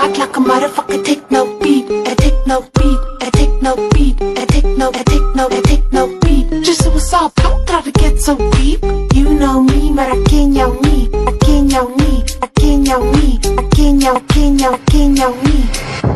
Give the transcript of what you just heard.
hard like a motherfucker, take no beat. I take no beat, I take no beat, I take no, I take no, I take no beat. Just what's up, don't try to get so deep. You know me, but I can't nhau me. I can't nhau me, I can't nhau me, I can't nhau me.